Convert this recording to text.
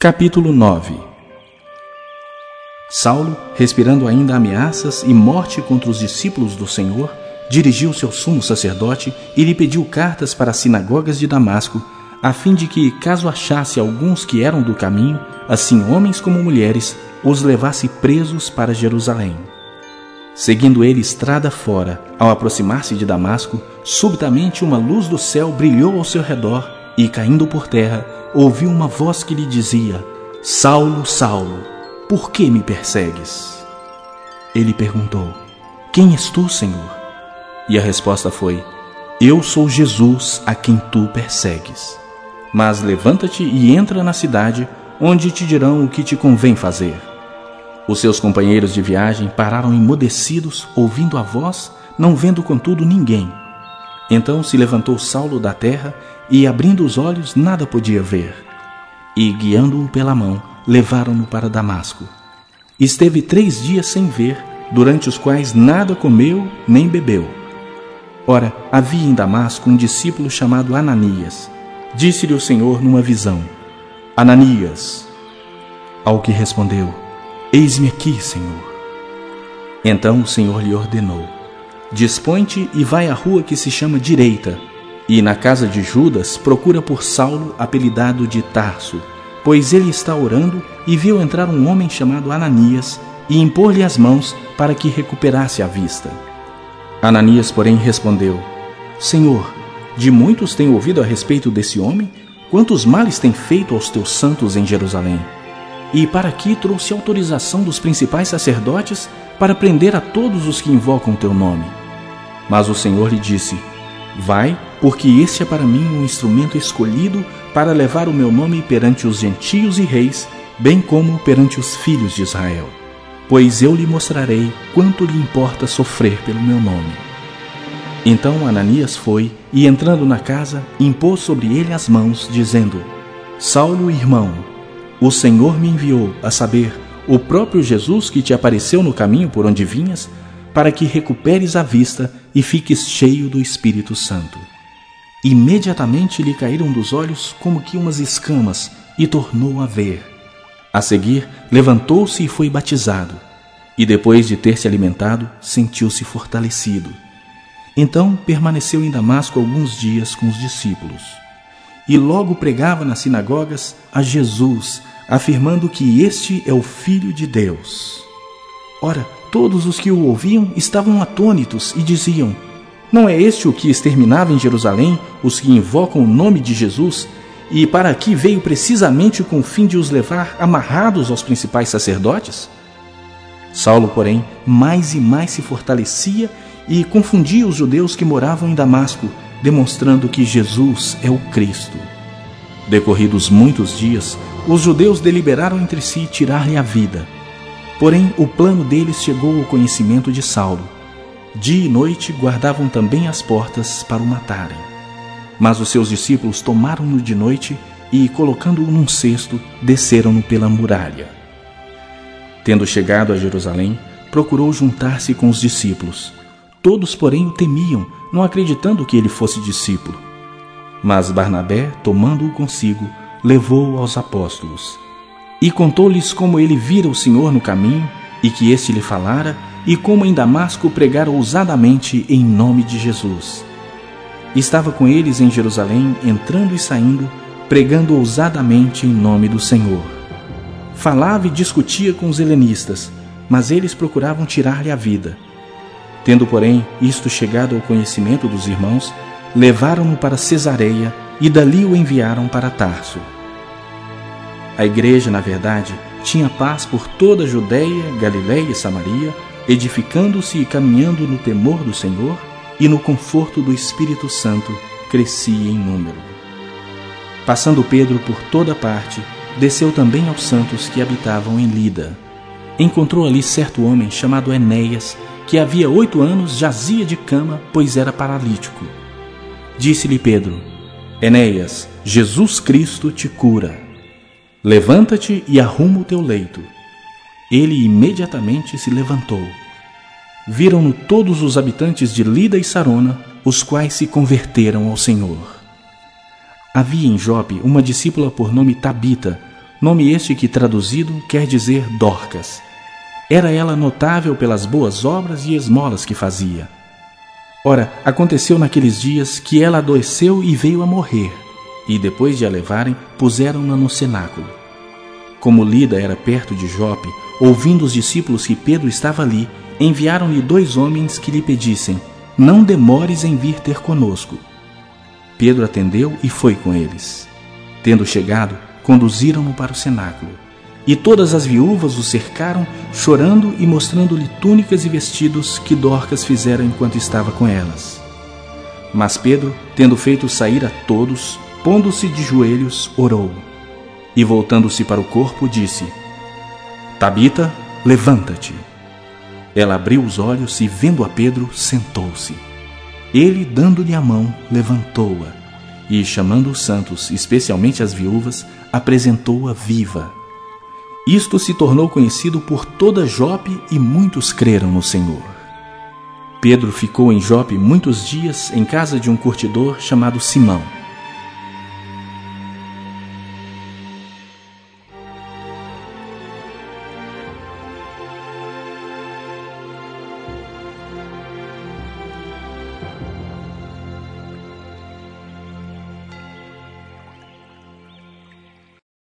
Capítulo 9. Saulo, respirando ainda ameaças e morte contra os discípulos do Senhor, dirigiu-se ao sumo sacerdote e lhe pediu cartas para as sinagogas de Damasco, a fim de que, caso achasse alguns que eram do caminho, assim homens como mulheres, os levasse presos para Jerusalém. Seguindo ele estrada fora, ao aproximar-se de Damasco, subitamente uma luz do céu brilhou ao seu redor e, caindo por terra, ouviu uma voz que lhe dizia: Saulo, Saulo, por que me persegues? Ele perguntou: Quem és tu, Senhor? E a resposta foi: Eu sou Jesus a quem tu persegues. Mas levanta-te e entra na cidade, onde te dirão o que te convém fazer. Os seus companheiros de viagem pararam emudecidos, ouvindo a voz, não vendo contudo ninguém. Então se levantou Saulo da terra e, abrindo os olhos, nada podia ver. E, guiando-o pela mão, levaram-no para Damasco. Esteve 3 dias sem ver, durante os quais nada comeu nem bebeu. Ora, havia em Damasco um discípulo chamado Ananias. Disse-lhe o Senhor numa visão: Ananias. Ao que respondeu: Eis-me aqui, Senhor. Então o Senhor lhe ordenou: Dispõe-te e vai à rua que se chama Direita, e na casa de Judas procura por Saulo, apelidado de Tarso, pois ele está orando e viu entrar um homem chamado Ananias e impor-lhe as mãos para que recuperasse a vista. Ananias, porém, respondeu: Senhor, de muitos tenho ouvido a respeito desse homem, quantos males tem feito aos teus santos em Jerusalém. E para aqui trouxe autorização dos principais sacerdotes para prender a todos os que invocam teu nome. Mas o Senhor lhe disse: Vai, porque este é para mim um instrumento escolhido para levar o meu nome perante os gentios e reis, bem como perante os filhos de Israel. Pois eu lhe mostrarei quanto lhe importa sofrer pelo meu nome. Então Ananias foi, e entrando na casa, impôs sobre ele as mãos, dizendo: Saulo, irmão, o Senhor me enviou, a saber, o próprio Jesus que te apareceu no caminho por onde vinhas, para que recuperes a vista e fiques cheio do Espírito Santo. Imediatamente lhe caíram dos olhos como que umas escamas, e tornou a ver. A seguir, levantou-se e foi batizado, e depois de ter se alimentado, sentiu-se fortalecido. Então permaneceu em Damasco alguns dias com os discípulos. E logo pregava nas sinagogas a Jesus, afirmando que este é o Filho de Deus. Ora, todos os que o ouviam estavam atônitos e diziam: Não é este o que exterminava em Jerusalém os que invocam o nome de Jesus, e para aqui veio precisamente com o fim de os levar amarrados aos principais sacerdotes? Saulo, porém, mais e mais se fortalecia e confundia os judeus que moravam em Damasco, demonstrando que Jesus é o Cristo. Decorridos muitos dias, os judeus deliberaram entre si tirar-lhe a vida. Porém, o plano deles chegou ao conhecimento de Saulo. Dia e noite guardavam também as portas para o matarem. Mas os seus discípulos tomaram-no de noite e, colocando-o num cesto, desceram-no pela muralha. Tendo chegado a Jerusalém, procurou juntar-se com os discípulos. Todos, porém, o temiam, não acreditando que ele fosse discípulo. Mas Barnabé, tomando-o consigo, levou-o aos apóstolos. E contou-lhes como ele vira o Senhor no caminho, e que este lhe falara, e como em Damasco pregara ousadamente em nome de Jesus. Estava com eles em Jerusalém, entrando e saindo, pregando ousadamente em nome do Senhor. Falava e discutia com os helenistas, mas eles procuravam tirar-lhe a vida. Tendo, porém, isto chegado ao conhecimento dos irmãos, levaram-no para Cesareia e dali o enviaram para Tarso. A igreja, na verdade, tinha paz por toda a Judéia, Galiléia e Samaria, edificando-se e caminhando no temor do Senhor, e no conforto do Espírito Santo crescia em número. Passando Pedro por toda parte, desceu também aos santos que habitavam em Lida. Encontrou ali certo homem chamado Enéas, que havia 8 anos jazia de cama, pois era paralítico. Disse-lhe Pedro: Enéas, Jesus Cristo te cura. Levanta-te e arruma o teu leito. Ele imediatamente se levantou. Viram-no todos os habitantes de Lida e Sarona, os quais se converteram ao Senhor. Havia em Jope uma discípula por nome Tabita, nome este que traduzido quer dizer Dorcas. Era ela notável pelas boas obras e esmolas que fazia. Ora, aconteceu naqueles dias que ela adoeceu e veio a morrer, e depois de a levarem, puseram-na no cenáculo. Como Lida era perto de Jope, ouvindo os discípulos que Pedro estava ali, enviaram-lhe 2 homens que lhe pedissem: não demores em vir ter conosco. Pedro atendeu e foi com eles. Tendo chegado, conduziram-no para o cenáculo. E todas as viúvas o cercaram, chorando e mostrando-lhe túnicas e vestidos que Dorcas fizera enquanto estava com elas. Mas Pedro, tendo feito sair a todos, pondo-se de joelhos, orou. E voltando-se para o corpo, disse: Tabita, levanta-te. Ela abriu os olhos e, vendo a Pedro, sentou-se. Ele, dando-lhe a mão, levantou-a e, chamando os santos, especialmente as viúvas, apresentou-a viva. Isto se tornou conhecido por toda Jope e muitos creram no Senhor. Pedro ficou em Jope muitos dias em casa de um curtidor chamado Simão.